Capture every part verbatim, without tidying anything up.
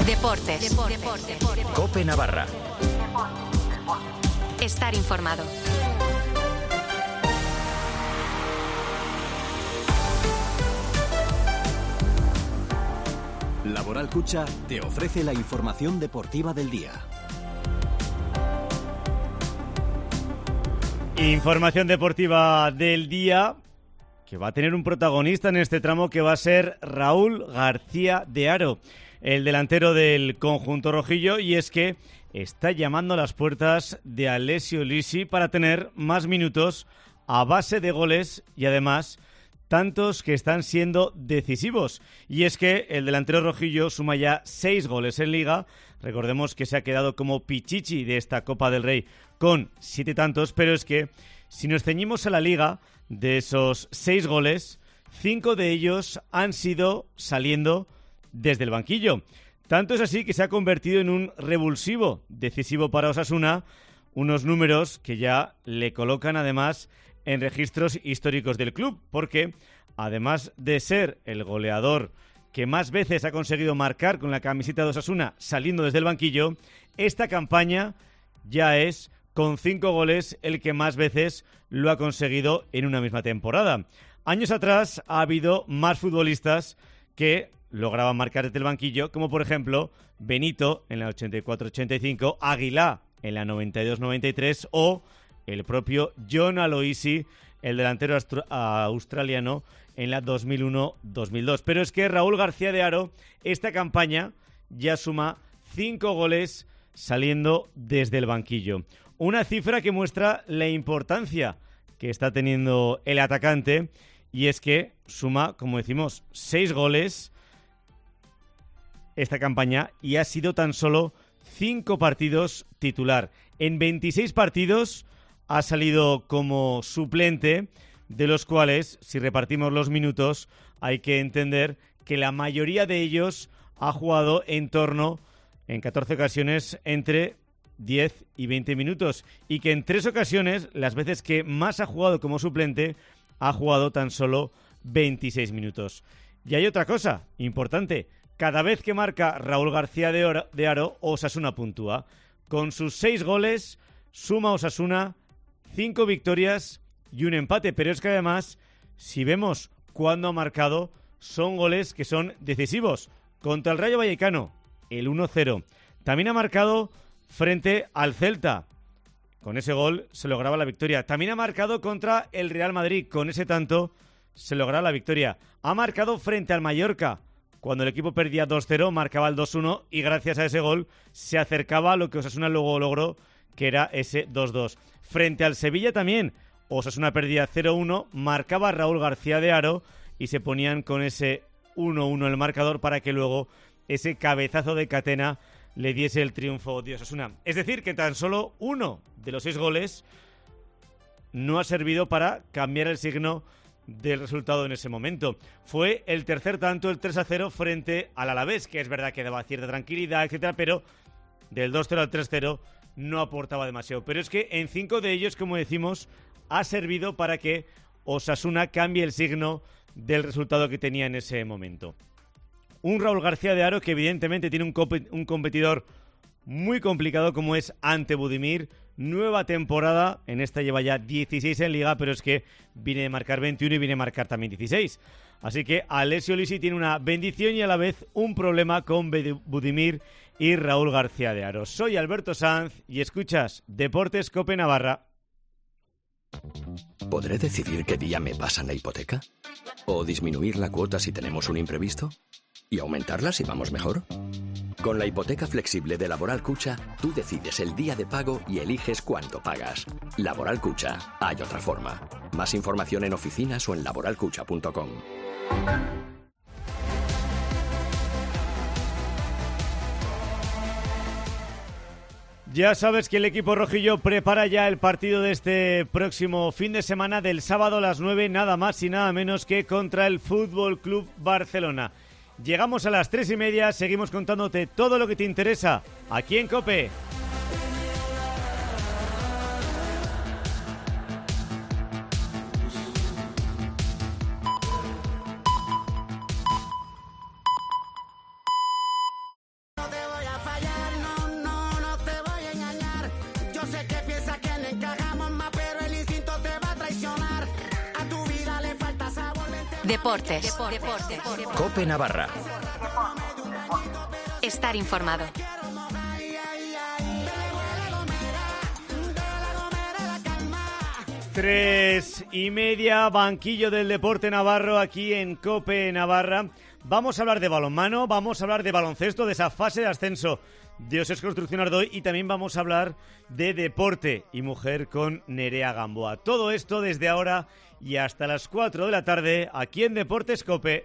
Deportes. Deportes. COPE Navarra. Estar informado. Laboral Cucha te ofrece la información deportiva del día. Información deportiva del día que va a tener un protagonista en este tramo, que va a ser Raúl García de Haro, el delantero del conjunto rojillo, y es que está llamando a las puertas de Alessio Lisi para tener más minutos a base de goles y además tantos que están siendo decisivos. Y es que el delantero rojillo suma ya seis goles en Liga. Recordemos que se ha quedado como pichichi de esta Copa del Rey con siete tantos, pero es que si nos ceñimos a la Liga, de esos seis goles, cinco de ellos han sido saliendo desde el banquillo. Tanto es así que se ha convertido en un revulsivo decisivo para Osasuna, unos números que ya le colocan además en registros históricos del club, porque además de ser el goleador que más veces ha conseguido marcar con la camiseta de Osasuna saliendo desde el banquillo, esta campaña ya es, con cinco goles, el que más veces lo ha conseguido en una misma temporada. Años atrás ha habido más futbolistas que lograban marcar desde el banquillo, como por ejemplo Benito en la ochenta y cuatro ochenta y cinco, Aguilá en la noventa y dos noventa y tres o el propio John Aloisi, el delantero astro- australiano, en la dos mil uno dos mil dos. Pero es que Raúl García de Haro, esta campaña ya suma cinco goles saliendo desde el banquillo. Una cifra que muestra la importancia que está teniendo el atacante, y es que suma, como decimos, seis goles esta campaña y ha sido tan solo cinco partidos titular. En veintiséis partidos ha salido como suplente, de los cuales, si repartimos los minutos, hay que entender que la mayoría de ellos ha jugado en torno, en catorce ocasiones, entre diez y veinte minutos, y que en tres ocasiones, las veces que más ha jugado como suplente, ha jugado tan solo veintiséis minutos. Y hay otra cosa importante: cada vez que marca Raúl García de Haro, Osasuna puntúa. Con sus seis goles, suma Osasuna cinco victorias y un empate. Pero es que además, si vemos cuándo ha marcado, son goles que son decisivos. Contra el Rayo Vallecano, el uno cero. También ha marcado frente al Celta. Con ese gol se lograba la victoria. También ha marcado contra el Real Madrid. Con ese tanto se lograba la victoria. Ha marcado frente al Mallorca. Cuando el equipo perdía dos cero, marcaba el dos uno y gracias a ese gol se acercaba a lo que Osasuna luego logró, que era ese dos dos. Frente al Sevilla también, Osasuna perdía cero uno, marcaba Raúl García de Haro y se ponían con ese uno uno el marcador para que luego ese cabezazo de Catena le diese el triunfo de Osasuna. Es decir, que tan solo uno de los seis goles no ha servido para cambiar el signo del resultado en ese momento. Fue el tercer tanto, el tres a cero frente al Alavés, que es verdad que daba cierta tranquilidad, etcétera, pero del dos cero al tres cero no aportaba demasiado. Pero es que en cinco de ellos, como decimos, ha servido para que Osasuna cambie el signo del resultado que tenía en ese momento. Un Raúl García de Haro que evidentemente tiene un, comp- un competidor muy complicado como es Ante Budimir. Nueva temporada, en esta lleva ya dieciséis en Liga, pero es que viene de marcar veintiuno y viene a marcar también dieciséis. Así que Alessio Lisi tiene una bendición y a la vez un problema con Budimir y Raúl García de Haro. Soy Alberto Sanz y escuchas Deportes COPE Navarra. ¿Podré decidir qué día me pasan la hipoteca? ¿O disminuir la cuota si tenemos un imprevisto? ¿Y aumentarla si vamos mejor? Con la hipoteca flexible de Laboral Cucha, tú decides el día de pago y eliges cuánto pagas. Laboral Cucha, hay otra forma. Más información en oficinas o en laboral cucha punto com. Ya sabes que el equipo rojillo prepara ya el partido de este próximo fin de semana, del sábado a las nueve, nada más y nada menos que contra el Fútbol Club Barcelona. Llegamos a las tres y media, seguimos contándote todo lo que te interesa aquí en COPE. Deportes. Deportes. COPE Navarra. Estar informado. Tres y media, banquillo del deporte navarro aquí en COPE Navarra. Vamos a hablar de balonmano, vamos a hablar de baloncesto, de esa fase de ascenso de Osés Construcción Ardoy, y también vamos a hablar de deporte y mujer con Nerea Gamboa. Todo esto desde ahora y hasta las cuatro de la tarde aquí en Deportes COPE.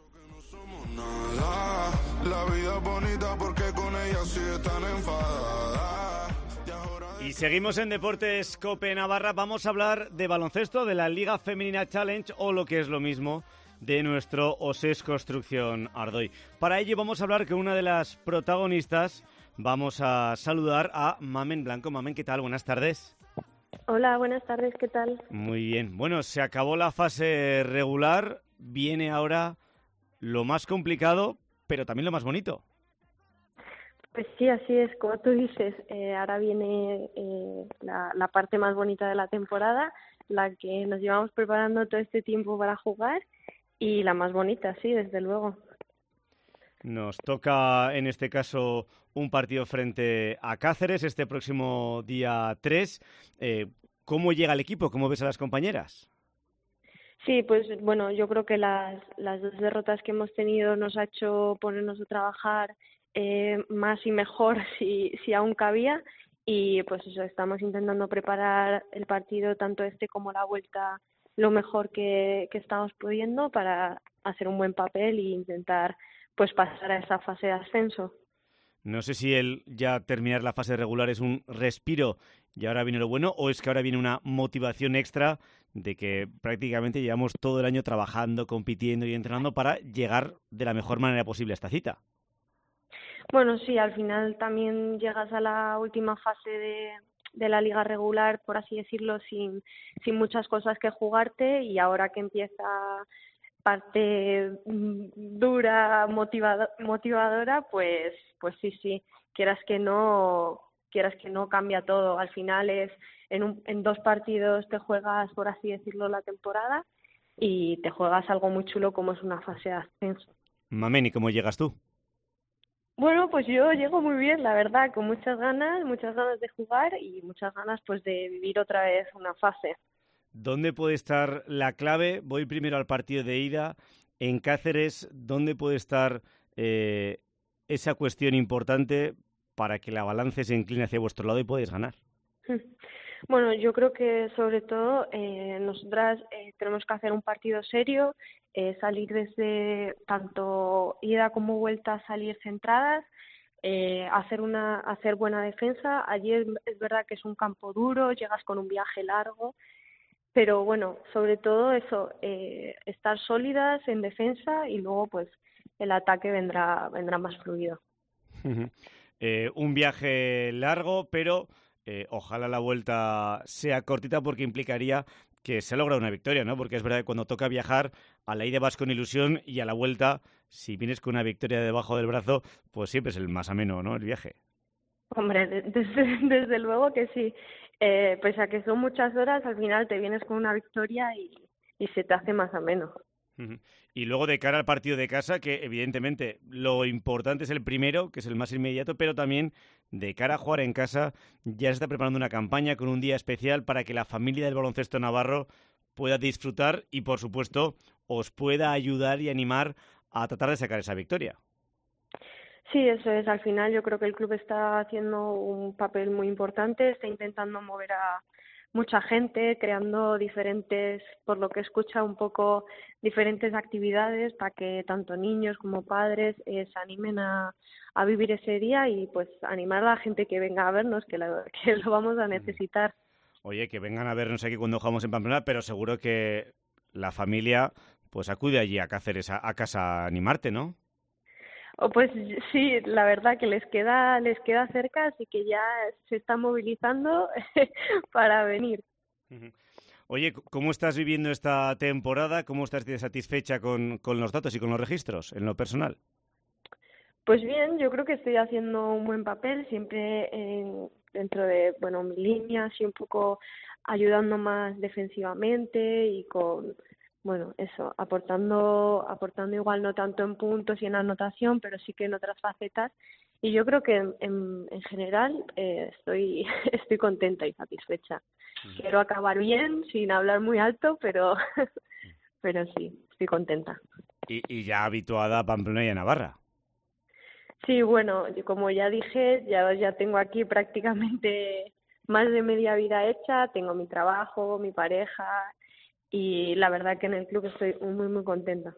Y seguimos en Deportes COPE Navarra. Vamos a hablar de baloncesto, de la Liga Femenina Challenge, o lo que es lo mismo, de nuestro Osés Construcción Ardoy. Para ello vamos a hablar con una de las protagonistas. Vamos a saludar a Mamen Blanco. Mamen, ¿qué tal? Buenas tardes. Hola, buenas tardes, ¿qué tal? Muy bien. Bueno, se acabó la fase regular. Viene ahora lo más complicado, pero también lo más bonito. Pues sí, así es, como tú dices, eh, ahora viene eh, la, la parte más bonita de la temporada, la que nos llevamos preparando todo este tiempo para jugar, y la más bonita, sí, desde luego. Nos toca, en este caso, un partido frente a Cáceres este próximo día tres. Eh, ¿Cómo llega el equipo? ¿Cómo ves a las compañeras? Sí, pues bueno, yo creo que las, las dos derrotas que hemos tenido nos ha hecho ponernos a trabajar eh, más y mejor si, si aún cabía, y pues eso, estamos intentando preparar el partido, tanto este como la vuelta, lo mejor que, que estamos pudiendo para hacer un buen papel e intentar pues pasar a esa fase de ascenso. No sé si el ya terminar la fase regular es un respiro y ahora viene lo bueno, o es que ahora viene una motivación extra de que prácticamente llevamos todo el año trabajando, compitiendo y entrenando para llegar de la mejor manera posible a esta cita. Bueno, sí, al final también llegas a la última fase de, de la liga regular, por así decirlo, sin, sin muchas cosas que jugarte, y ahora que empieza parte dura, motivado, motivadora, pues pues sí, sí, quieras que no, quieras que no cambia todo. Al final es en, un, en dos partidos te juegas, por así decirlo, la temporada, y te juegas algo muy chulo como es una fase de ascenso. Mamen, ¿y cómo llegas tú? Bueno, pues yo llego muy bien, la verdad, con muchas ganas, muchas ganas de jugar y muchas ganas pues de vivir otra vez una fase. ¿Dónde puede estar la clave? Voy primero al partido de ida en Cáceres. ¿Dónde puede estar eh, esa cuestión importante para que la balanza se incline hacia vuestro lado y podáis ganar? Bueno, yo creo que sobre todo eh, nosotras eh, tenemos que hacer un partido serio, eh, salir desde tanto ida como vuelta, salir centradas, eh, hacer una hacer buena defensa. Ayer es verdad que es un campo duro, llegas con un viaje largo, pero bueno, sobre todo eso, eh, estar sólidas en defensa, y luego pues el ataque vendrá vendrá más fluido. eh, un viaje largo, pero eh, ojalá la vuelta sea cortita, porque implicaría que se logra una victoria, ¿no? Porque es verdad que cuando toca viajar, a la ida vas con ilusión y a la vuelta, si vienes con una victoria debajo del brazo, pues siempre es el más ameno, ¿no? El viaje. Hombre, desde, desde luego que sí. Eh, pese a que son muchas horas, al final te vienes con una victoria y, y se te hace más ameno. Uh-huh. Y luego de cara al partido de casa, que evidentemente lo importante es el primero, que es el más inmediato, pero también de cara a jugar en casa ya se está preparando una campaña con un día especial para que la familia del baloncesto navarro pueda disfrutar y, por supuesto, os pueda ayudar y animar a tratar de sacar esa victoria. Sí, eso es. Al final yo creo que el club está haciendo un papel muy importante, está intentando mover a mucha gente, creando diferentes, por lo que escucha un poco, diferentes actividades para que tanto niños como padres eh, se animen a, a vivir ese día, y pues animar a la gente que venga a vernos, que lo, que lo vamos a necesitar. Oye, que vengan a vernos aquí cuando jugamos en Pamplona, pero seguro que la familia pues acude allí a Cáceres, a, a casa a animarte, ¿no? Oh, pues sí, la verdad que les queda les queda cerca, así que ya se están movilizando para venir. Oye, ¿cómo estás viviendo esta temporada? ¿Cómo estás satisfecha con, con los datos y con los registros en lo personal? Pues bien, yo creo que estoy haciendo un buen papel, siempre en, dentro de, bueno, mi línea, así un poco ayudando más defensivamente y con bueno, eso, aportando, aportando igual no tanto en puntos y en anotación, pero sí que en otras facetas. Y yo creo que en, en, en general eh, estoy, estoy contenta y satisfecha. Uh-huh. Quiero acabar bien, sin hablar muy alto, pero, pero sí, estoy contenta. Y, y ya habituada a Pamplona y a Navarra. Sí, bueno, como ya dije, ya, ya tengo aquí prácticamente más de media vida hecha, tengo mi trabajo, mi pareja, y la verdad que en el club estoy muy, muy contenta.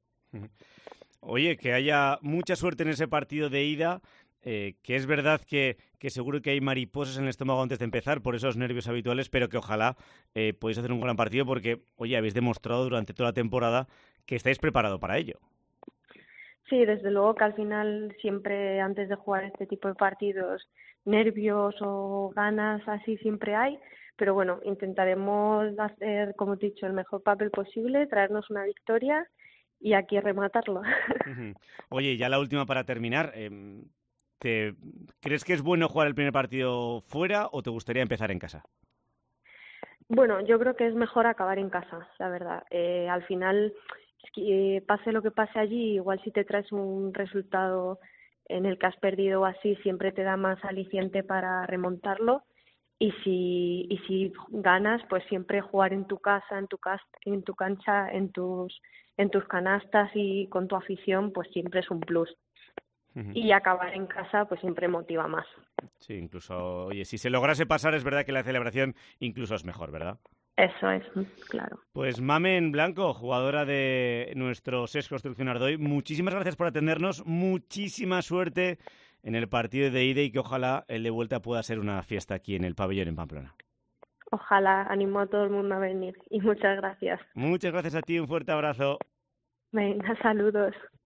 Oye, que haya mucha suerte en ese partido de ida, eh, que es verdad que, que seguro que hay mariposas en el estómago antes de empezar por esos nervios habituales, pero que ojalá eh, podáis hacer un gran partido porque, oye, habéis demostrado durante toda la temporada que estáis preparados para ello. Sí, desde luego que al final siempre antes de jugar este tipo de partidos, nervios o ganas así siempre hay, pero bueno, intentaremos hacer, como te he dicho, el mejor papel posible, traernos una victoria y aquí rematarlo. Oye, ya la última para terminar, eh, ¿te crees que es bueno jugar el primer partido fuera o te gustaría empezar en casa? Bueno, yo creo que es mejor acabar en casa, la verdad. Eh, al final, eh, pase lo que pase allí, igual si te traes un resultado en el que has perdido o así, siempre te da más aliciente para remontarlo. Y si y si ganas, pues siempre jugar en tu casa, en tu cas en tu cancha, en tus en tus canastas y con tu afición, pues siempre es un plus. Uh-huh. Y acabar en casa, pues siempre motiva más. Sí, incluso, oye, si se lograse pasar, es verdad que la celebración incluso es mejor, ¿verdad? Eso es, claro. Pues Mamen Blanco, jugadora de nuestro S E S Construcción Ardoy, muchísimas gracias por atendernos, muchísima suerte en el partido de ida y que ojalá el de vuelta pueda ser una fiesta aquí en el pabellón en Pamplona. Ojalá, animo a todo el mundo a venir y muchas gracias. Muchas gracias a ti, un fuerte abrazo. Venga, saludos.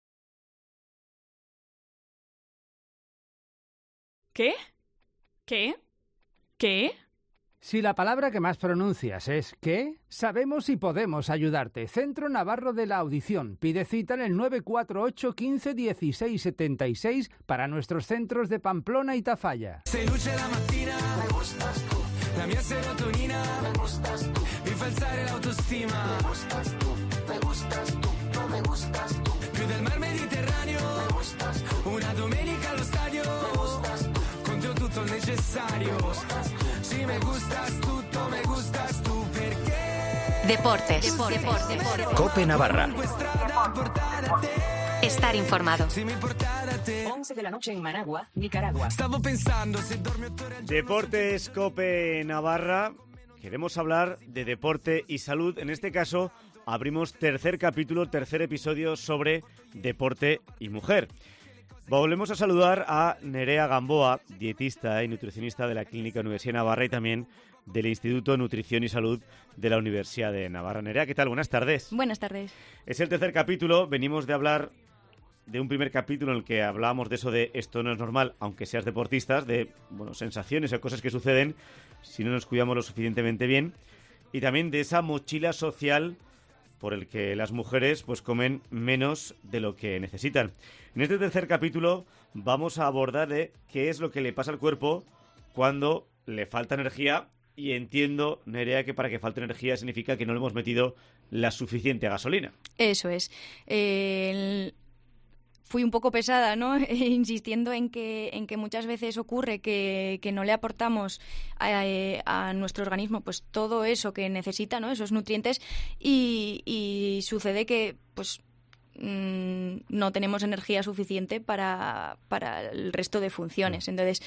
¿Qué? ¿Qué? ¿Qué? Si la palabra que más pronuncias es ¿qué? Sabemos y podemos ayudarte. Centro Navarro de la Audición. Pide cita en el nueve cuatro ocho, quince, dieciséis, setenta y seis para nuestros centros de Pamplona y Tafalla. Se luce la mattina, me gustas tú. La mia serotonina, me gustas tú. Mi falsare l'autostima, me gustas tú. Me gustas tú, no me gustas tú. Più del mar Mediterraneo, me gustas tú. Una domenica allo stadio, me gustas tú. Con te ho tutto il necessario, me gustas tú. Si me gustas tú, tú me gustas tú, perché... Deportes. Deportes. Deportes. Cope Navarra. Estar informado. once de la noche en Managua, Nicaragua. Deportes Cope Navarra. Queremos hablar de deporte y salud. En este caso, abrimos tercer capítulo, tercer episodio sobre deporte y mujer. Volvemos a saludar a Nerea Gamboa, dietista y nutricionista de la Clínica Universidad de Navarra y también del Instituto Nutrición y Salud de la Universidad de Navarra. Nerea, ¿qué tal? Buenas tardes. Buenas tardes. Es el tercer capítulo. Venimos de hablar de un primer capítulo en el que hablábamos de eso de esto no es normal, aunque seas deportistas, de bueno, sensaciones o cosas que suceden si no nos cuidamos lo suficientemente bien. Y también de esa mochila social por el que las mujeres pues comen menos de lo que necesitan. En este tercer capítulo vamos a abordar de qué es lo que le pasa al cuerpo cuando le falta energía y entiendo, Nerea, que para que falte energía significa que no le hemos metido la suficiente gasolina. Eso es. Eh, el... Fui un poco pesada, ¿no? Insistiendo en que, en que muchas veces ocurre que, que no le aportamos a, a nuestro organismo pues todo eso que necesita, ¿no? Esos nutrientes y, y sucede que pues mmm, no tenemos energía suficiente para, para el resto de funciones. Entonces,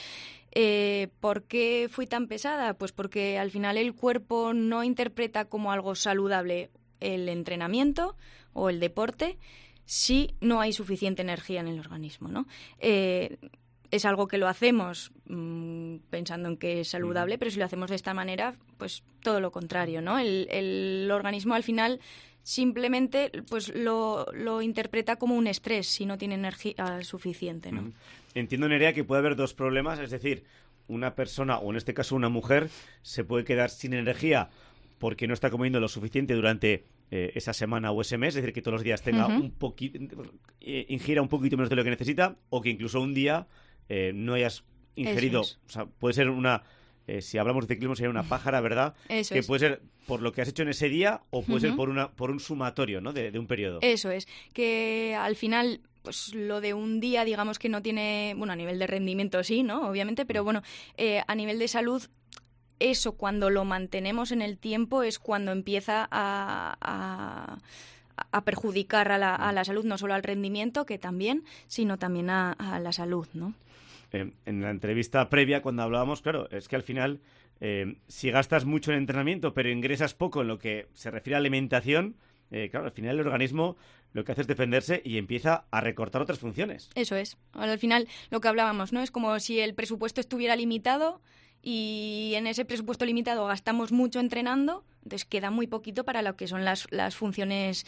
eh, ¿por qué fui tan pesada? Pues porque al final el cuerpo no interpreta como algo saludable el entrenamiento o el deporte si no hay suficiente energía en el organismo, ¿no? Eh, es algo que lo hacemos mmm, pensando en que es saludable, pero si lo hacemos de esta manera, pues todo lo contrario, ¿no? El, el organismo al final simplemente pues lo, lo interpreta como un estrés si no tiene energía suficiente, ¿no? Entiendo, Nerea, que puede haber dos problemas, es decir, una persona, o en este caso una mujer, se puede quedar sin energía porque no está comiendo lo suficiente durante eh, esa semana o ese mes, es decir, que todos los días tenga uh-huh. un poquito, eh, ingiera un poquito menos de lo que necesita, o que incluso un día eh, no hayas ingerido, o sea, puede ser una eh, si hablamos de ciclismo sería una pájara, ¿verdad? Eso que es. puede ser por lo que has hecho en ese día o puede Uh-huh. ser por una por un sumatorio, ¿no? de, de un periodo. Eso es, que al final, pues lo de un día, digamos que no tiene, bueno, a nivel de rendimiento sí, ¿no? Obviamente, pero bueno, eh, a nivel de salud, eso cuando lo mantenemos en el tiempo es cuando empieza a, a, a perjudicar a la, a la salud, no solo al rendimiento, que también, sino también a, a la salud, ¿no? Eh, en la entrevista previa, cuando hablábamos, claro, es que al final, eh, si gastas mucho en entrenamiento, pero ingresas poco en lo que se refiere a alimentación, eh, claro, al final el organismo lo que hace es defenderse y empieza a recortar otras funciones. Eso es. Al final, lo que hablábamos, ¿no? Es como si el presupuesto estuviera limitado y en ese presupuesto limitado gastamos mucho entrenando, entonces queda muy poquito para lo que son las, las funciones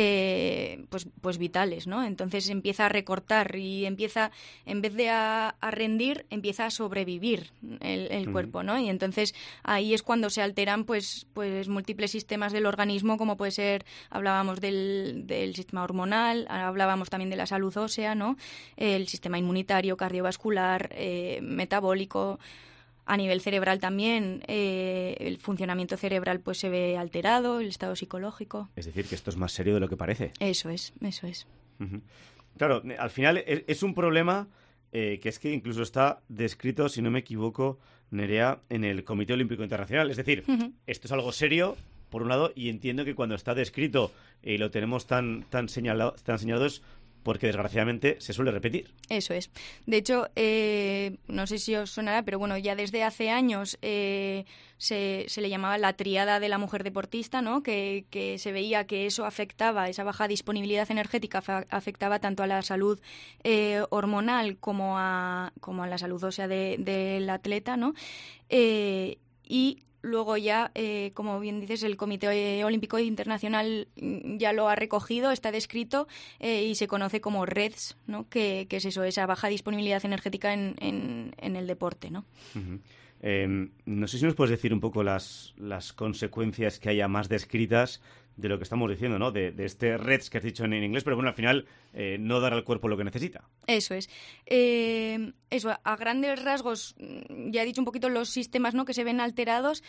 eh, pues, pues vitales, ¿no? Entonces empieza a recortar y empieza, en vez de a, a rendir, empieza a sobrevivir el, el Ujú. cuerpo, ¿no? Y entonces ahí es cuando se alteran pues, pues múltiples sistemas del organismo, como puede ser, hablábamos del, del sistema hormonal, hablábamos también de la salud ósea, ¿no? El sistema inmunitario, cardiovascular, eh, metabólico. A nivel cerebral también, eh, el funcionamiento cerebral pues se ve alterado, el estado psicológico. Es decir, que esto es más serio de lo que parece. Eso es, eso es. Ujú. Claro, al final es, es un problema eh, que es que incluso está descrito, si no me equivoco, Nerea, en el Comité Olímpico Internacional. Es decir, Ujú. esto es algo serio, por un lado, y entiendo que cuando está descrito y lo tenemos tan, tan, señalado, tan señalado es porque desgraciadamente se suele repetir. Eso es. De hecho, eh, no sé si os sonará, pero bueno, ya desde hace años eh, se, se le llamaba la tríada de la mujer deportista, ¿no? Que, que se veía que eso afectaba, esa baja disponibilidad energética fa- afectaba tanto a la salud eh, hormonal como a, como a la salud ósea de, del atleta, ¿no? Eh, y luego ya, eh, como bien dices, el Comité Olímpico Internacional ya lo ha recogido, está descrito eh, y se conoce como R E D S, ¿no? Que, que es eso, esa baja disponibilidad energética en, en, en el deporte, ¿no? Uh-huh. Eh, no sé si nos puedes decir un poco las, las consecuencias que haya más descritas de lo que estamos diciendo, ¿no? De, de este R E D S que has dicho en, en inglés, pero bueno, al final eh, no dar al cuerpo lo que necesita. Eso es. Eh, eso, a grandes rasgos, ya he dicho un poquito los sistemas, ¿no? Que se ven alterados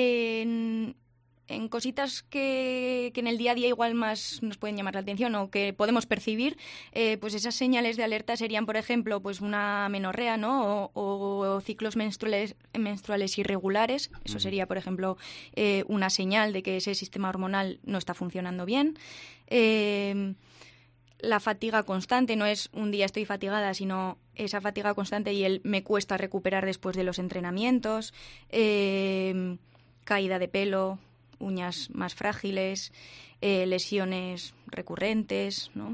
en, en cositas que, que en el día a día igual más nos pueden llamar la atención o que podemos percibir. Eh, pues esas señales de alerta serían, por ejemplo, pues una amenorrea, ¿no? O, o ciclos menstruales, menstruales irregulares. Eso sería, por ejemplo, eh, una señal de que ese sistema hormonal no está funcionando bien. Eh, La fatiga constante, no es un día estoy fatigada, sino esa fatiga constante y el me cuesta recuperar después de los entrenamientos, eh, caída de pelo, uñas más frágiles, eh, lesiones recurrentes, ¿no?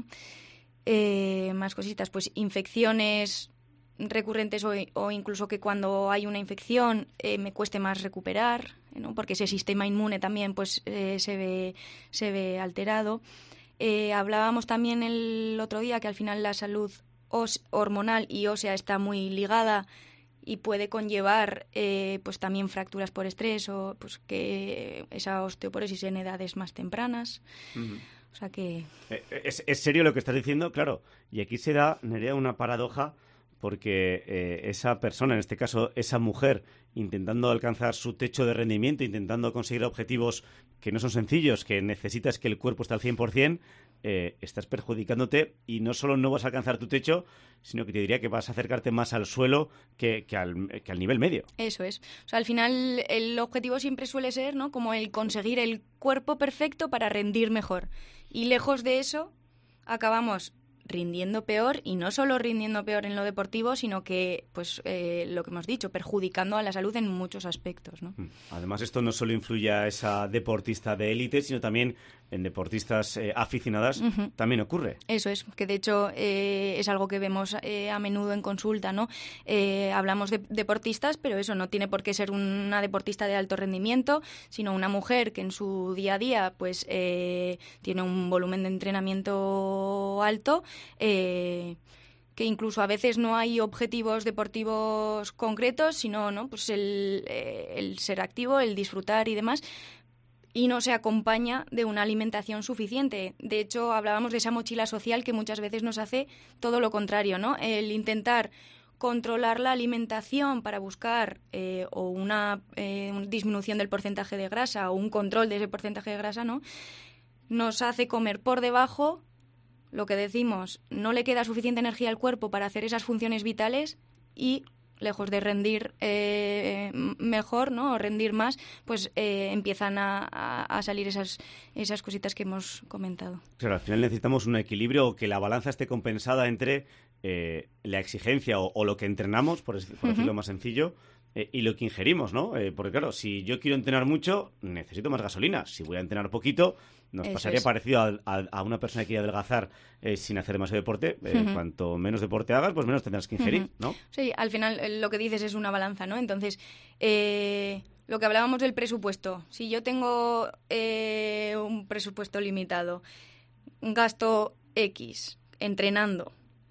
Eh, más cositas, pues infecciones recurrentes o, o incluso que cuando hay una infección eh, me cueste más recuperar, ¿no? Porque ese sistema inmune también pues eh, se ve, se ve alterado. Eh, hablábamos también el otro día que al final la salud os- hormonal y ósea está muy ligada y puede conllevar eh, pues también fracturas por estrés o pues que esa osteoporosis en edades más tempranas. Uh-huh. O sea que... Eh, Es, es serio lo que estás diciendo, claro. Y aquí se da, Nerea, una paradoja porque eh, esa persona, en este caso esa mujer, intentando alcanzar su techo de rendimiento, intentando conseguir objetivos que no son sencillos, que necesitas que el cuerpo esté al cien por ciento, eh, estás perjudicándote y no solo no vas a alcanzar tu techo, sino que te diría que vas a acercarte más al suelo que, que, al, que al nivel medio. Eso es. O sea, al final el objetivo siempre suele ser, ¿no? Como el conseguir el cuerpo perfecto para rendir mejor. Y lejos de eso, acabamos rindiendo peor, y no solo rindiendo peor en lo deportivo, sino que, pues, eh, lo que hemos dicho, perjudicando a la salud en muchos aspectos, ¿no? Además, esto no solo influye a esa deportista de élite, sino también en deportistas eh, aficionadas, Uh-huh. también ocurre. Eso es, que de hecho eh, es algo que vemos eh, a menudo en consulta, ¿no? Eh, hablamos de deportistas, pero eso no tiene por qué ser una deportista de alto rendimiento, sino una mujer que en su día a día, pues, eh, tiene un volumen de entrenamiento alto, eh, que incluso a veces no hay objetivos deportivos concretos, sino, ¿no? Pues el, eh, el ser activo, el disfrutar y demás, y no se acompaña de una alimentación suficiente. De hecho, hablábamos de esa mochila social que muchas veces nos hace todo lo contrario, ¿no? El intentar controlar la alimentación para buscar eh, o una eh, disminución del porcentaje de grasa o un control de ese porcentaje de grasa, ¿no? Nos hace comer por debajo, lo que decimos, no le queda suficiente energía al cuerpo para hacer esas funciones vitales y, lejos de rendir eh, mejor, ¿no? O rendir más, pues eh, empiezan a, a, a salir esas, esas cositas que hemos comentado. Claro, al final necesitamos un equilibrio, o que la balanza esté compensada entre eh, la exigencia o, o lo que entrenamos, por, por uh-huh. decirlo más sencillo, eh, y lo que ingerimos, ¿no? Eh, porque claro, si yo quiero entrenar mucho, necesito más gasolina. Si voy a entrenar poquito, nos Eso pasaría es. parecido a, a, a una persona que quiere adelgazar eh, sin hacer demasiado deporte. Eh, uh-huh. Cuanto menos deporte hagas, pues menos tendrás que ingerir, uh-huh. ¿no? Sí, al final eh, lo que dices es una balanza, ¿no? Entonces, eh, lo que hablábamos del presupuesto. Si yo tengo eh, un presupuesto limitado, un gasto X entrenando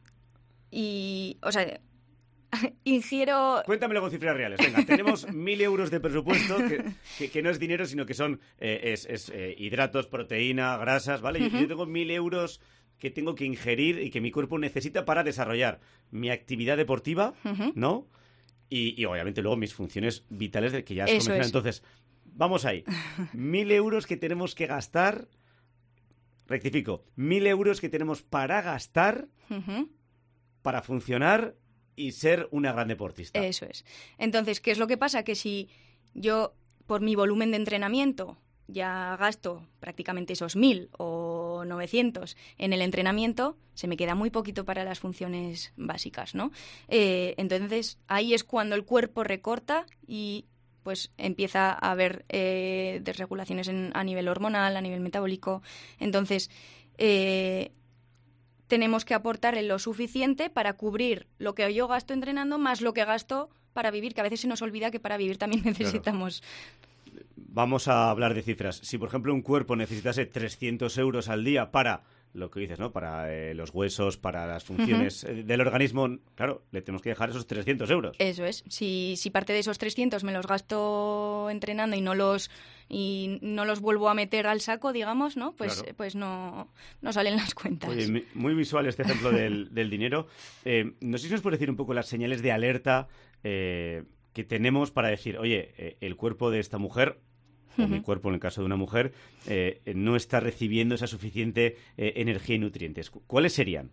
y, o sea, ingiero... Cuéntamelo con cifras reales. Venga, tenemos mil euros de presupuesto, que, que, que no es dinero, sino que son eh, es, es, eh, hidratos, proteína, grasas, ¿vale? Yo, uh-huh. yo tengo mil euros que tengo que ingerir y que mi cuerpo necesita para desarrollar mi actividad deportiva, uh-huh. ¿no? Y, y obviamente luego mis funciones vitales de que ya has Eso mencionado. es. Entonces, vamos ahí. Mil euros que tenemos que gastar... Rectifico. Mil euros que tenemos para gastar, uh-huh. para funcionar y ser una gran deportista. Eso es. Entonces, ¿qué es lo que pasa? Que si yo, por mi volumen de entrenamiento, ya gasto prácticamente esos mil o novecientos en el entrenamiento, se me queda muy poquito para las funciones básicas, ¿no? Eh, entonces, ahí es cuando el cuerpo recorta y pues empieza a haber eh, desregulaciones en, a nivel hormonal, a nivel metabólico. Entonces, eh, tenemos que aportar lo suficiente para cubrir lo que yo gasto entrenando más lo que gasto para vivir, que a veces se nos olvida que para vivir también necesitamos... Claro. Vamos a hablar de cifras. Si, por ejemplo, un cuerpo necesitase trescientos euros al día para... lo que dices, ¿no? Para eh, los huesos, para las funciones uh-huh. del organismo, claro, le tenemos que dejar esos trescientos euros. Eso es. Si, si parte de esos trescientos me los gasto entrenando y no los y no los vuelvo a meter al saco, digamos, ¿no? Pues, claro. pues no, no salen las cuentas. Oye, muy visual este ejemplo del, del dinero. Eh, no sé si nos puede decir un poco las señales de alerta eh, que tenemos para decir, oye, eh, el cuerpo de esta mujer... o uh-huh. mi cuerpo, en el caso de una mujer, eh, no está recibiendo esa suficiente eh, energía y nutrientes. ¿Cuáles serían?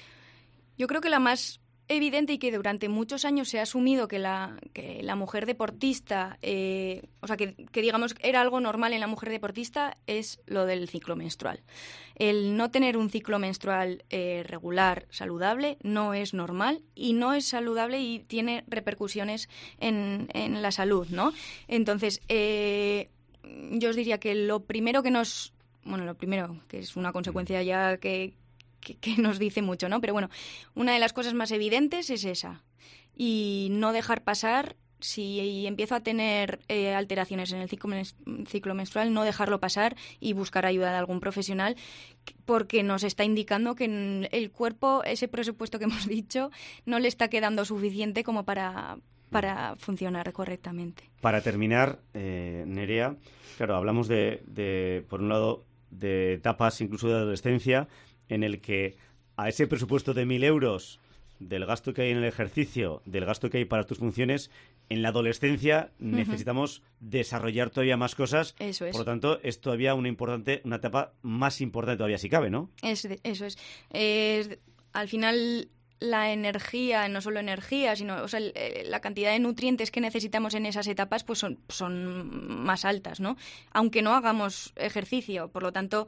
Yo creo que la más evidente y que durante muchos años se ha asumido que la, que la mujer deportista, eh, o sea, que, que digamos era algo normal en la mujer deportista, es lo del ciclo menstrual. El no tener un ciclo menstrual eh, regular, saludable, no es normal y no es saludable y tiene repercusiones en, en la salud, ¿no? Entonces, eh, yo os diría que lo primero que nos... Bueno, lo primero, que es una consecuencia ya que, que, que nos dice mucho, ¿no? Pero bueno, una de las cosas más evidentes es esa. Y no dejar pasar, si empiezo a tener eh, alteraciones en el ciclo, ciclo menstrual, no dejarlo pasar y buscar ayuda de algún profesional, porque nos está indicando que el cuerpo, ese presupuesto que hemos dicho, no le está quedando suficiente como para... para funcionar correctamente. Para terminar, eh, Nerea, claro, hablamos de, de, por un lado, de etapas incluso de adolescencia, en el que a ese presupuesto de mil euros del gasto que hay en el ejercicio, del gasto que hay para tus funciones, en la adolescencia uh-huh. necesitamos desarrollar todavía más cosas. Eso es. Por lo tanto, es todavía una importante, una etapa más importante todavía si cabe, ¿no? Es, eso es. es al final... la energía, no solo energía, sino o sea, la cantidad de nutrientes que necesitamos en esas etapas pues son, son más altas, ¿no? Aunque no hagamos ejercicio. Por lo tanto,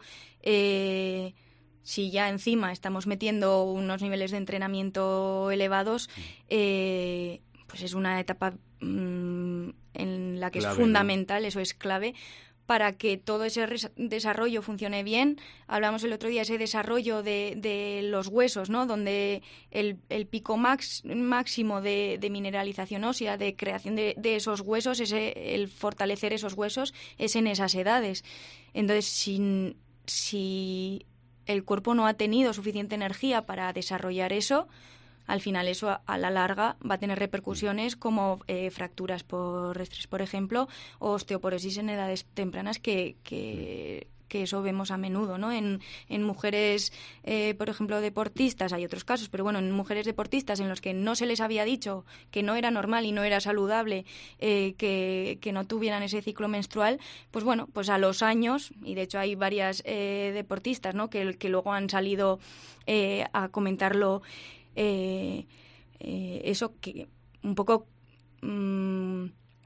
eh, si ya encima estamos metiendo unos niveles de entrenamiento elevados, eh, pues es una etapa mmm, en la que clave, es fundamental, ¿no? Eso es clave, para que todo ese res- desarrollo funcione bien. Hablamos el otro día ese desarrollo de, de los huesos, ¿no? Donde el, el pico max, máximo de, de mineralización ósea, de creación de, de esos huesos, ese, el fortalecer esos huesos, es en esas edades. Entonces, si, si el cuerpo no ha tenido suficiente energía para desarrollar eso, al final eso a, a la larga va a tener repercusiones como eh, fracturas por estrés, por ejemplo, o osteoporosis en edades tempranas que, que, que eso vemos a menudo, ¿no? En, en mujeres, eh, por ejemplo, deportistas, hay otros casos, pero bueno, en mujeres deportistas en los que no se les había dicho que no era normal y no era saludable eh, que, que no tuvieran ese ciclo menstrual, pues bueno, pues a los años, y de hecho hay varias eh, deportistas, ¿no? que, que luego han salido eh, a comentarlo, eh, eh, eso que un poco... Mmm,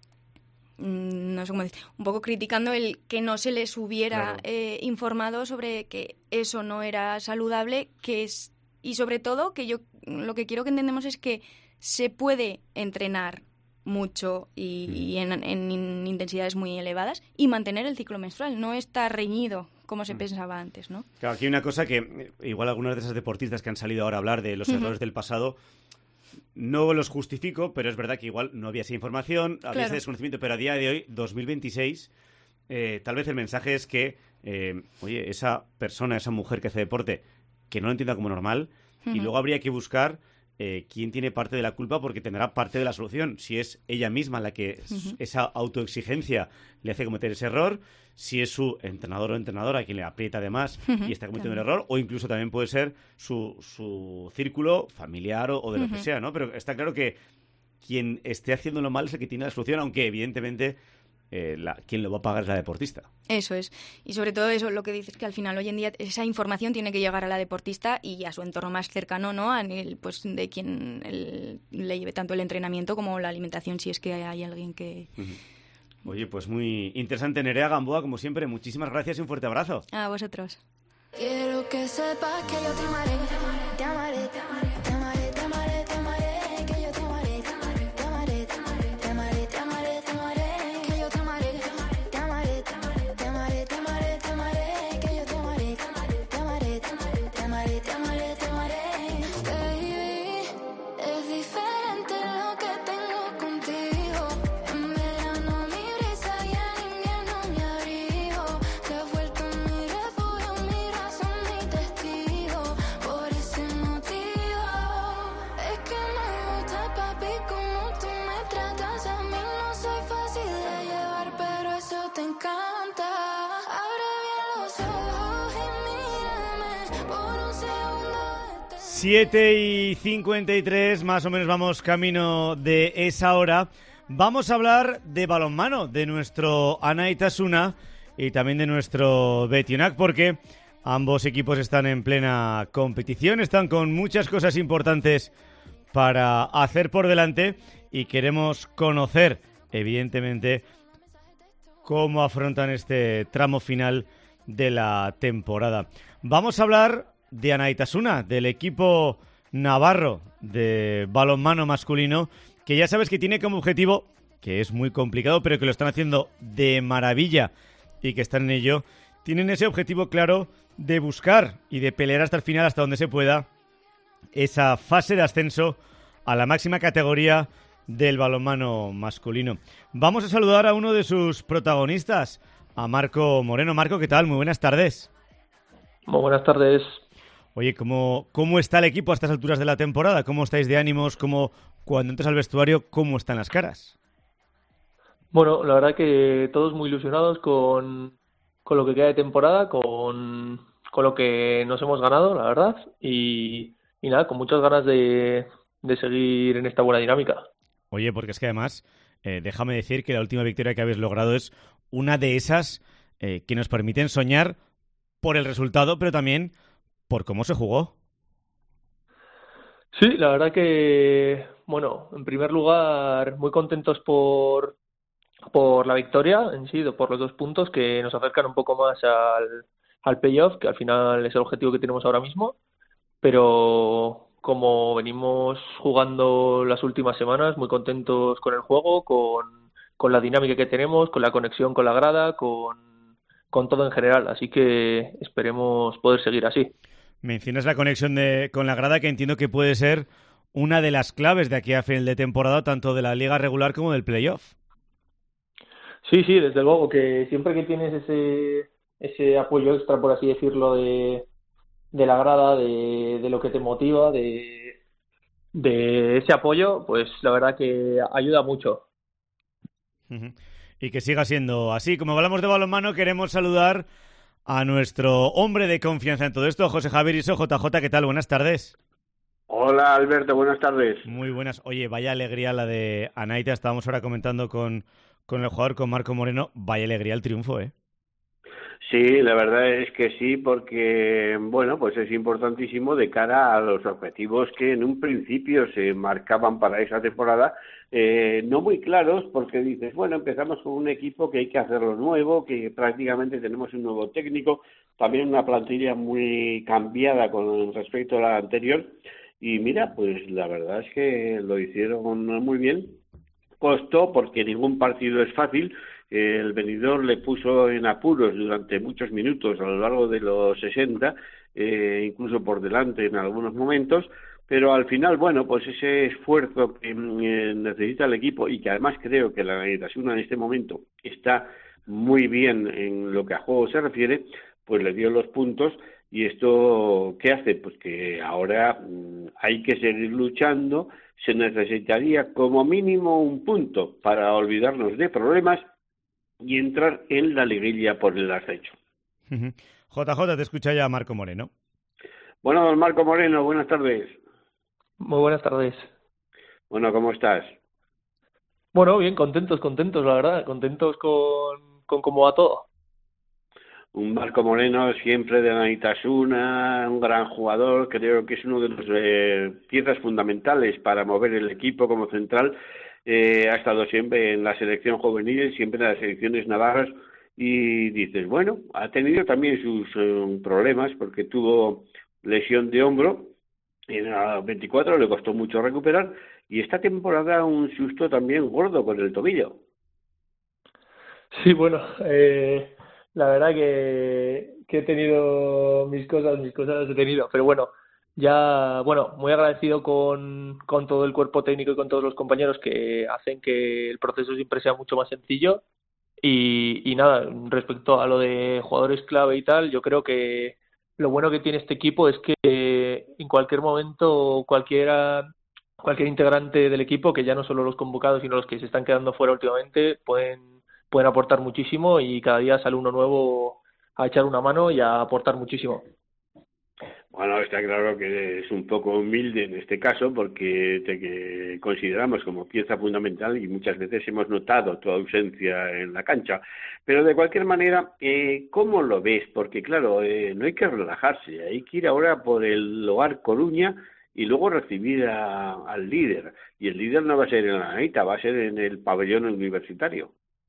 no sé cómo decir, un poco criticando el que no se les hubiera claro. eh, informado sobre que eso no era saludable, que es, y sobre todo que yo lo que quiero que entendamos es que se puede entrenar mucho y, y en, en intensidades muy elevadas y mantener el ciclo menstrual, no está reñido como se pensaba antes, ¿no? Claro, aquí hay una cosa que igual algunas de esas deportistas que han salido ahora a hablar de los uh-huh. errores del pasado, no los justifico, pero es verdad que igual no había esa información, había claro. ese desconocimiento, pero a día de hoy, dos mil veintiséis, eh, tal vez el mensaje es que, eh, oye, esa persona, esa mujer que hace deporte, que no lo entienda como normal, uh-huh. y luego habría que buscar eh, quién tiene parte de la culpa porque tendrá parte de la solución. Si es ella misma la que uh-huh. esa autoexigencia le hace cometer ese error, si es su entrenador o entrenadora quien le aprieta además uh-huh. y está cometiendo claro. el error, o incluso también puede ser su, su círculo familiar o, o de lo uh-huh. que sea, ¿no? Pero está claro que quien esté haciéndolo mal es el que tiene la solución, aunque evidentemente eh, la, quien lo va a pagar es la deportista. Eso es. Y sobre todo eso, lo que dices, que al final hoy en día esa información tiene que llegar a la deportista y a su entorno más cercano, ¿no? A nivel, pues, de quien el, le lleve tanto el entrenamiento como la alimentación, si es que hay alguien que... Uh-huh. Oye, pues muy interesante, Nerea Gamboa, como siempre. Muchísimas gracias y un fuerte abrazo. A vosotros. Quiero que sepas que yo te amaré, te amaré, te amaré, te amaré, te amaré, te amaré, que yo te amaré, te amaré, te amaré, te amaré, te amaré, te amaré, que yo te amaré, te amaré, te amaré, te amaré, te amaré, te amaré, que yo te amaré, te amaré, te amaré, te amaré, te amaré, te amaré. Baby, es diferente lo que tengo contigo. En verano mi brisa y en invierno mi abrigo. Te has vuelto mi refugio, mi razón, mi testigo. Por ese motivo es que me gusta, papi, como tú me tratas. A mí no soy fácil de llevar, pero eso te encanta. Abre bien los ojos y mírame por un segundo. siete y cincuenta y tres, más o menos vamos camino de esa hora. Vamos a hablar de balonmano, de nuestro Anaitasuna y también de nuestro Betionac, porque ambos equipos están en plena competición, están con muchas cosas importantes para hacer por delante y queremos conocer, evidentemente, cómo afrontan este tramo final de la temporada. Vamos a hablar de Anaitasuna, del equipo navarro de balonmano masculino, que ya sabes que tiene como objetivo, que es muy complicado, pero que lo están haciendo de maravilla y que están en ello, tienen ese objetivo claro de buscar y de pelear hasta el final, hasta donde se pueda, esa fase de ascenso a la máxima categoría del balonmano masculino. Vamos a saludar a uno de sus protagonistas, a Marco Moreno. Marco, ¿qué tal? Muy buenas tardes. Muy buenas tardes. Oye, ¿cómo, ¿cómo está el equipo a estas alturas de la temporada? ¿Cómo estáis de ánimos? ¿Cómo, cuando entras al vestuario, cómo están las caras? Bueno, la verdad que todos muy ilusionados con, con lo que queda de temporada, con, con lo que nos hemos ganado, la verdad, y, y nada, con muchas ganas de, de seguir en esta buena dinámica. Oye, porque es que además, eh, déjame decir que la última victoria que habéis logrado es una de esas eh, que nos permiten soñar por el resultado, pero también por cómo se jugó. Sí, la verdad que, bueno, en primer lugar, muy contentos por, por la victoria en sí, por los dos puntos que nos acercan un poco más al, al playoff, que al final es el objetivo que tenemos ahora mismo, pero como venimos jugando las últimas semanas, muy contentos con el juego, con, con la dinámica que tenemos, con la conexión con la grada, con, con todo en general, así que esperemos poder seguir así. Mencionas la conexión de, con la grada, que entiendo que puede ser una de las claves de aquí a final de temporada, tanto de la liga regular como del playoff. Sí, sí, desde luego, que siempre que tienes ese ese apoyo extra, por así decirlo, de, de la grada, de, de lo que te motiva, de, de ese apoyo, pues la verdad que ayuda mucho. Uh-huh. Y que siga siendo así. Como hablamos de balonmano, queremos saludar a nuestro hombre de confianza en todo esto, José Javier Iso. J J, ¿qué tal? Buenas tardes. Hola, Alberto, buenas tardes. Muy buenas. Oye, vaya alegría la de Anaita. Estábamos ahora comentando con, con el jugador, con Marco Moreno. Vaya alegría el triunfo, ¿eh? Sí, la verdad es que sí, porque, bueno, pues es importantísimo de cara a los objetivos que en un principio se marcaban para esa temporada, eh, no muy claros, porque dices, bueno, empezamos con un equipo que hay que hacerlo nuevo, que prácticamente tenemos un nuevo técnico, también una plantilla muy cambiada con respecto a la anterior, y mira, pues la verdad es que lo hicieron muy bien. Costó, porque ningún partido es fácil. El Benidorm le puso en apuros durante muchos minutos a lo largo de los sesenta, eh, incluso por delante en algunos momentos, pero al final, bueno, pues ese esfuerzo que eh, necesita el equipo, y que además creo que la Naitasuna en este momento está muy bien en lo que a juego se refiere, pues le dio los puntos. ¿Y esto qué hace? Pues que ahora mmm, hay que seguir luchando. Se necesitaría como mínimo un punto para olvidarnos de problemas y entrar en la liguilla por el ascenso. J J, te escucha ya Marco Moreno. Bueno, don Marco Moreno, buenas tardes. Muy buenas tardes. Bueno, ¿cómo estás? Bueno, bien, contentos, contentos, la verdad, contentos con, con cómo va todo. Un Marco Moreno siempre de Naitasuna, un gran jugador, creo que es uno de las eh, piezas fundamentales para mover el equipo como central. Eh, ha estado siempre en la selección juvenil, siempre en las selecciones navarras, y dices, bueno, ha tenido también sus eh, problemas, porque tuvo lesión de hombro, en la veinticuatro le costó mucho recuperar, y esta temporada un susto también gordo con el tobillo. Sí, bueno, eh... la verdad que, que he tenido mis cosas, mis cosas he tenido, pero bueno, ya, bueno, muy agradecido con, con todo el cuerpo técnico y con todos los compañeros que hacen que el proceso siempre sea mucho más sencillo. Y, y nada, respecto a lo de jugadores clave y tal, yo creo que lo bueno que tiene este equipo es que en cualquier momento cualquiera, cualquier integrante del equipo, que ya no solo los convocados, sino los que se están quedando fuera últimamente, pueden pueden aportar muchísimo, y cada día sale uno nuevo a echar una mano y a aportar muchísimo. Bueno, está claro que es un poco humilde en este caso, porque te que consideramos como pieza fundamental y muchas veces hemos notado tu ausencia en la cancha. Pero de cualquier manera, eh, ¿cómo lo ves? Porque claro, eh, no hay que relajarse, hay que ir ahora por el Hogar Coruña y luego recibir a, al líder. Y el líder no va a ser en la Naita, va a ser en el pabellón universitario.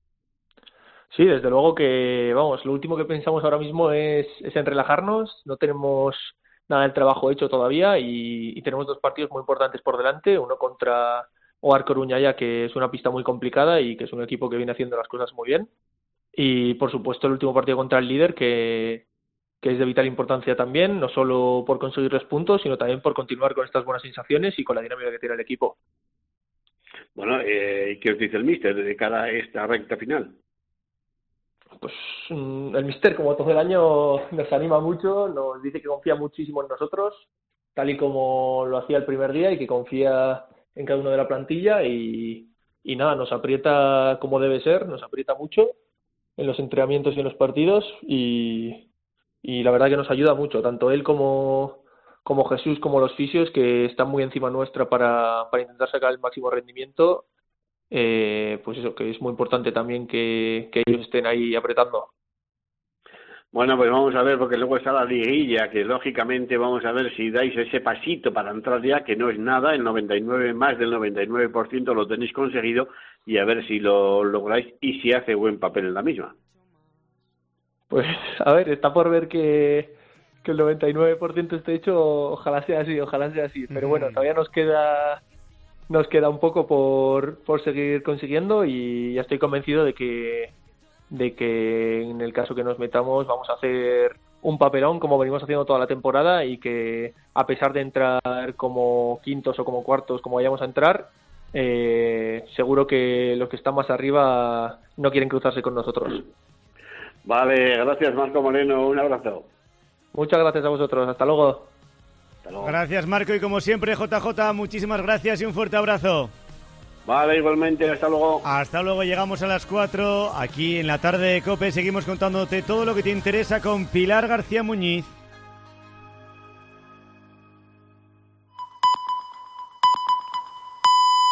Sí, desde luego que, vamos, lo último que pensamos ahora mismo es, es en relajarnos. No tenemos nada del trabajo hecho todavía, y, y tenemos dos partidos muy importantes por delante, uno contra Hogar Coruña, ya que es una pista muy complicada y que es un equipo que viene haciendo las cosas muy bien, y por supuesto el último partido contra el líder, que, que es de vital importancia también, no solo por conseguir los puntos, sino también por continuar con estas buenas sensaciones y con la dinámica que tiene el equipo. Bueno, eh, ¿qué os dice el míster de cara a esta recta final? Pues el míster, como todo el año, nos anima mucho, nos dice que confía muchísimo en nosotros, tal y como lo hacía el primer día, y que confía en cada uno de la plantilla, y, y nada, nos aprieta como debe ser, nos aprieta mucho en los entrenamientos y en los partidos, y, y la verdad que nos ayuda mucho, tanto él como, como Jesús, como los fisios, que están muy encima nuestra para, para intentar sacar el máximo rendimiento. Eh, pues eso, que es muy importante también que, que ellos estén ahí apretando. Bueno, pues vamos a ver, porque luego está la liguilla, que lógicamente vamos a ver si dais ese pasito para entrar ya, que no es nada, el noventa y nueve, más del noventa y nueve por ciento lo tenéis conseguido, y a ver si lo lográis y si hace buen papel en la misma. Pues a ver, está por ver que, que el noventa y nueve por ciento esté hecho, ojalá sea así, ojalá sea así, pero bueno, todavía nos queda... Nos queda un poco por, por seguir consiguiendo, y ya estoy convencido de que, de que en el caso que nos metamos vamos a hacer un papelón como venimos haciendo toda la temporada, y que a pesar de entrar como quintos o como cuartos, como vayamos a entrar, eh, seguro que los que están más arriba no quieren cruzarse con nosotros. Vale, gracias Marco Moreno, un abrazo. Muchas gracias a vosotros, hasta luego. Gracias Marco, y como siempre J J, muchísimas gracias y un fuerte abrazo. Vale, igualmente, hasta luego. Hasta luego, llegamos a las cuatro. Aquí en la tarde de COPE seguimos contándote todo lo que te interesa con Pilar García Muñiz.